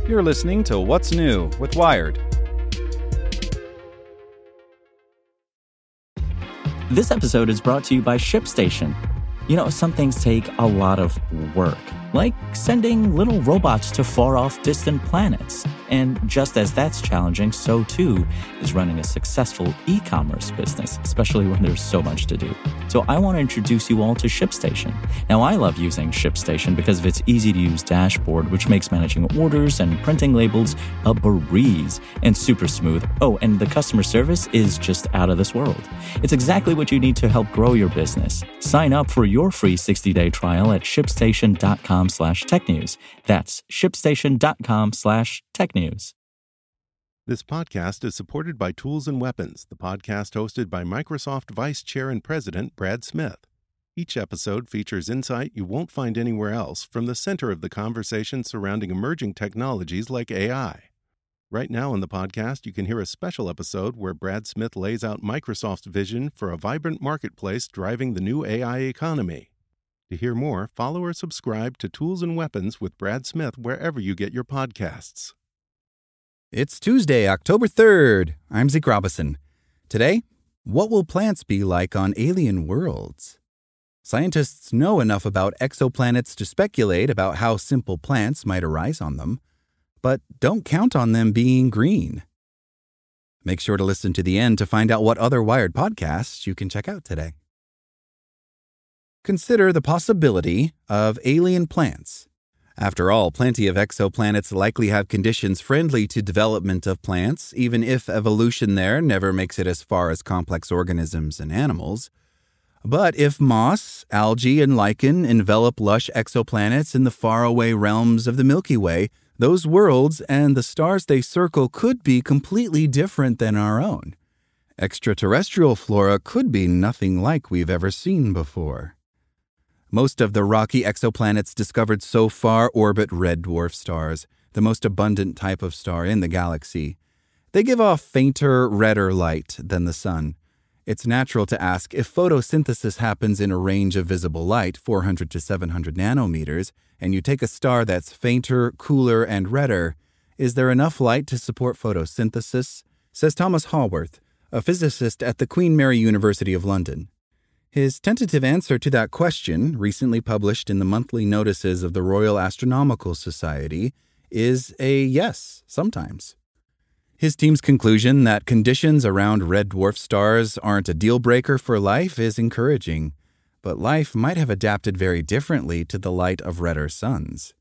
You're listening to What's New with Wired. This episode is brought to you by ShipStation. You know, some things take a lot of work, like sending little robots to far-off distant planets. And just as that's challenging, so too is running a successful e-commerce business, especially when there's so much to do. So I want to introduce you all to ShipStation. Now, I love using ShipStation because of its easy-to-use dashboard, which makes managing orders and printing labels a breeze and super smooth. Oh, and the customer service is just out of this world. It's exactly what you need to help grow your business. Sign up for your free 60-day trial at shipstation.com/technews. That's shipstation.com/technews. This podcast is supported by Tools and Weapons, the podcast hosted by Microsoft Vice Chair and President Brad Smith. Each episode features insight you won't find anywhere else from the center of the conversation surrounding emerging technologies like AI. Right now on the podcast, you can hear a special episode where Brad Smith lays out Microsoft's vision for a vibrant marketplace driving the new AI economy. To hear more, follow or subscribe to Tools and Weapons with Brad Smith wherever you get your podcasts. It's Tuesday, October 3rd. I'm Zeke Robison. Today, what will plants be like on alien worlds? Scientists know enough about exoplanets to speculate about how simple plants might arise on them, but don't count on them being green. Make sure to listen to the end to find out what other Wired podcasts you can check out today. Consider the possibility of alien plants. After all, plenty of exoplanets likely have conditions friendly to development of plants, even if evolution there never makes it as far as complex organisms and animals. But if moss, algae, and lichen envelop lush exoplanets in the faraway realms of the Milky Way, those worlds and the stars they circle could be completely different than our own. Extraterrestrial flora could be nothing like we've ever seen before. Most of the rocky exoplanets discovered so far orbit red dwarf stars, the most abundant type of star in the galaxy. They give off fainter, redder light than the sun. It's natural to ask, if photosynthesis happens in a range of visible light, 400 to 700 nanometers, and you take a star that's fainter, cooler, and redder, is there enough light to support photosynthesis? Says Thomas Haworth, a physicist at the Queen Mary University of London. His tentative answer to that question, recently published in the monthly notices of the Royal Astronomical Society, is a yes, sometimes. His team's conclusion that conditions around red dwarf stars aren't a deal-breaker for life is encouraging, but life might have adapted very differently to the light of redder suns.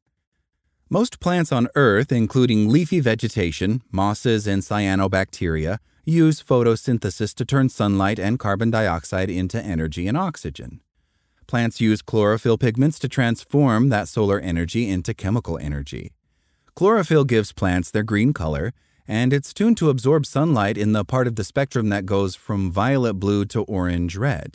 Most plants on Earth, including leafy vegetation, mosses, and cyanobacteria, use photosynthesis to turn sunlight and carbon dioxide into energy and oxygen. Plants use chlorophyll pigments to transform that solar energy into chemical energy. Chlorophyll gives plants their green color, and it's tuned to absorb sunlight in the part of the spectrum that goes from violet blue to orange-red.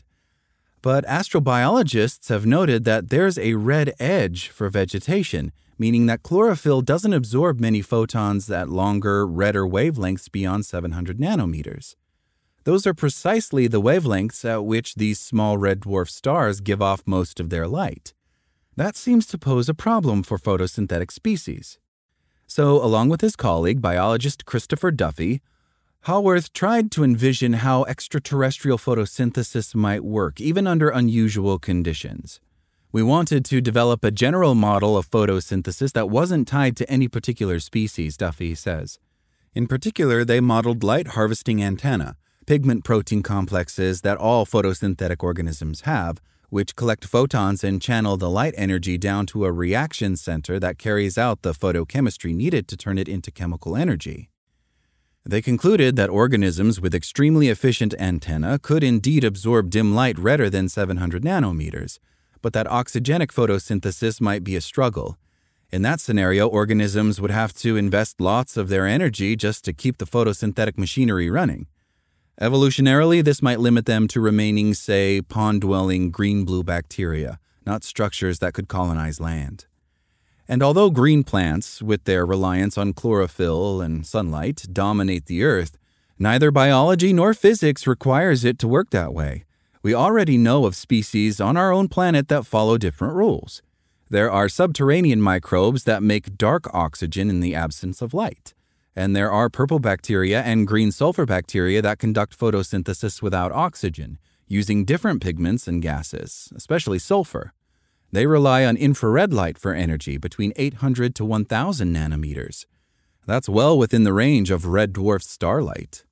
But astrobiologists have noted that there's a red edge for vegetation, meaning that chlorophyll doesn't absorb many photons at longer, redder wavelengths beyond 700 nanometers. Those are precisely the wavelengths at which these small red dwarf stars give off most of their light. That seems to pose a problem for photosynthetic species. So, along with his colleague, biologist Christopher Duffy, Haworth tried to envision how extraterrestrial photosynthesis might work, even under unusual conditions. We wanted to develop a general model of photosynthesis that wasn't tied to any particular species, Duffy says. In particular, they modeled light-harvesting antennae, pigment protein complexes that all photosynthetic organisms have, which collect photons and channel the light energy down to a reaction center that carries out the photochemistry needed to turn it into chemical energy. They concluded that organisms with extremely efficient antennae could indeed absorb dim light redder than 700 nanometers, but that oxygenic photosynthesis might be a struggle. In that scenario, organisms would have to invest lots of their energy just to keep the photosynthetic machinery running. Evolutionarily, this might limit them to remaining, say, pond-dwelling green-blue bacteria, not structures that could colonize land. And although green plants, with their reliance on chlorophyll and sunlight, dominate the Earth, neither biology nor physics requires it to work that way. We already know of species on our own planet that follow different rules. There are subterranean microbes that make dark oxygen in the absence of light. And there are purple bacteria and green sulfur bacteria that conduct photosynthesis without oxygen, using different pigments and gases, especially sulfur. They rely on infrared light for energy between 800 to 1,000 nanometers. That's well within the range of red dwarf starlight.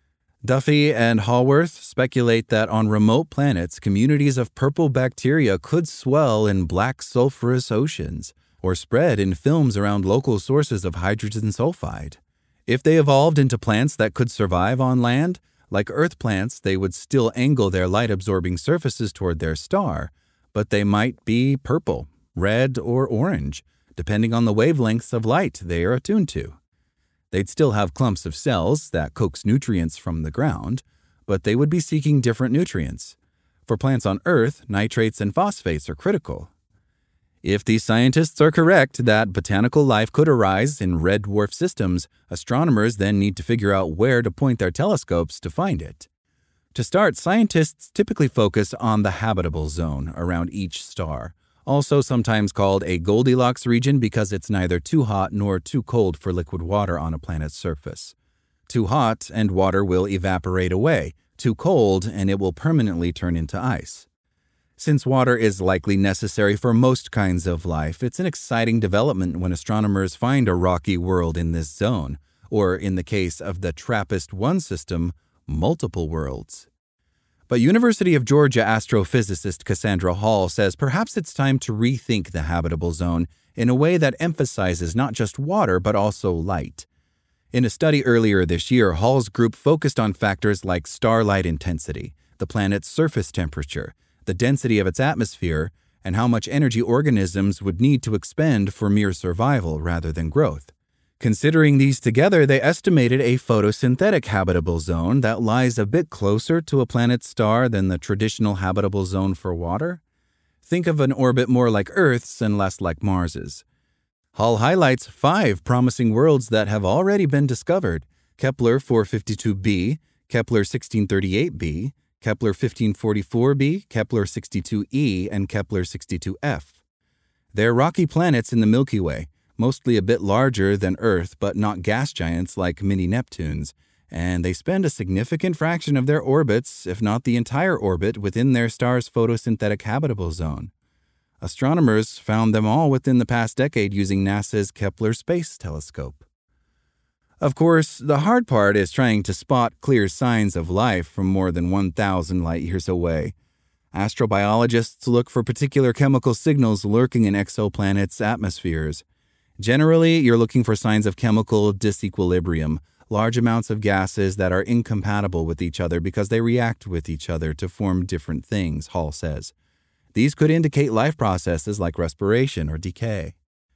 Duffy and Haworth speculate that on remote planets, communities of purple bacteria could swell in black sulfurous oceans or spread in films around local sources of hydrogen sulfide. If they evolved into plants that could survive on land, like Earth plants, they would still angle their light-absorbing surfaces toward their star, but they might be purple, red, or orange, depending on the wavelengths of light they are attuned to. They'd still have clumps of cells that coax nutrients from the ground, but they would be seeking different nutrients. For plants on Earth, nitrates and phosphates are critical. If these scientists are correct that botanical life could arise in red dwarf systems, astronomers then need to figure out where to point their telescopes to find it. To start, scientists typically focus on the habitable zone around each star, also sometimes called a Goldilocks region because it's neither too hot nor too cold for liquid water on a planet's surface. Too hot and water will evaporate away, too cold and it will permanently turn into ice. Since water is likely necessary for most kinds of life, it's an exciting development when astronomers find a rocky world in this zone, or in the case of the TRAPPIST-1 system, multiple worlds. But University of Georgia astrophysicist Cassandra Hall says perhaps it's time to rethink the habitable zone in a way that emphasizes not just water but also light. In a study earlier this year, Hall's group focused on factors like starlight intensity, the planet's surface temperature, the density of its atmosphere, and how much energy organisms would need to expend for mere survival rather than growth. Considering these together, they estimated a photosynthetic habitable zone that lies a bit closer to a planet's star than the traditional habitable zone for water. Think of an orbit more like Earth's and less like Mars's. Hall highlights 5 promising worlds that have already been discovered: Kepler 452b, Kepler 1638b, Kepler 1544b, Kepler 62e, and Kepler 62f. They're rocky planets in the Milky Way, mostly a bit larger than Earth but not gas giants like mini-Neptunes, and they spend a significant fraction of their orbits, if not the entire orbit, within their star's photosynthetic habitable zone. Astronomers found them all within the past decade using NASA's Kepler Space Telescope. Of course, the hard part is trying to spot clear signs of life from more than 1,000 light-years away. Astrobiologists look for particular chemical signals lurking in exoplanets' atmospheres. Generally, you're looking for signs of chemical disequilibrium, large amounts of gases that are incompatible with each other because they react with each other to form different things, Hall says. These could indicate life processes like respiration or decay.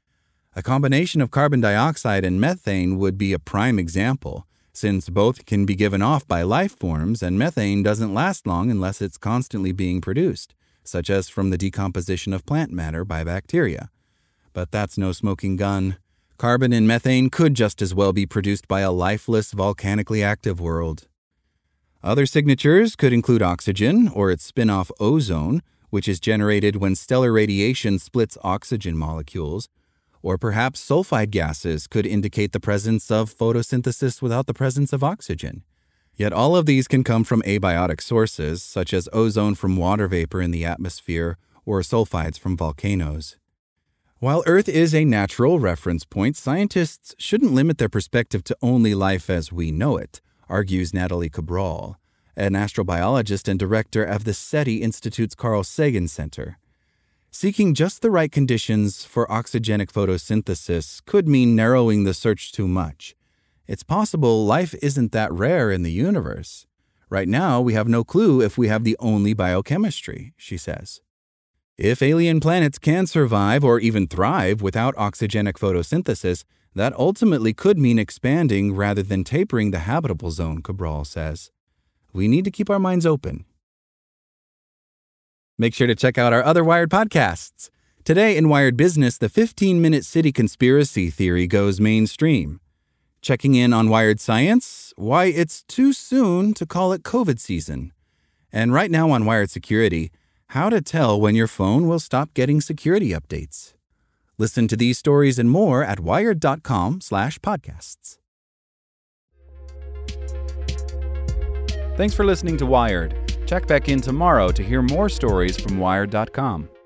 A combination of carbon dioxide and methane would be a prime example, since both can be given off by life forms and methane doesn't last long unless it's constantly being produced, such as from the decomposition of plant matter by bacteria. But that's no smoking gun. Carbon and methane could just as well be produced by a lifeless, volcanically active world. Other signatures could include oxygen, or its spin-off ozone, which is generated when stellar radiation splits oxygen molecules, or perhaps sulfide gases could indicate the presence of photosynthesis without the presence of oxygen. Yet all of these can come from abiotic sources, such as ozone from water vapor in the atmosphere or sulfides from volcanoes. While Earth is a natural reference point, scientists shouldn't limit their perspective to only life as we know it, argues Natalie Cabral, an astrobiologist and director of the SETI Institute's Carl Sagan Center. Seeking just the right conditions for oxygenic photosynthesis could mean narrowing the search too much. It's possible life isn't that rare in the universe. Right now, we have no clue if we have the only biochemistry, she says. If alien planets can survive or even thrive without oxygenic photosynthesis, that ultimately could mean expanding rather than tapering the habitable zone, Cabral says. We need to keep our minds open. Make sure to check out our other Wired podcasts. Today in Wired Business, the 15-minute city conspiracy theory goes mainstream. Checking in on Wired Science, why it's too soon to call it COVID season. And right now on Wired Security, how to tell when your phone will stop getting security updates. Listen to these stories and more at wired.com/podcasts. Thanks for listening to Wired. Check back in tomorrow to hear more stories from Wired.com.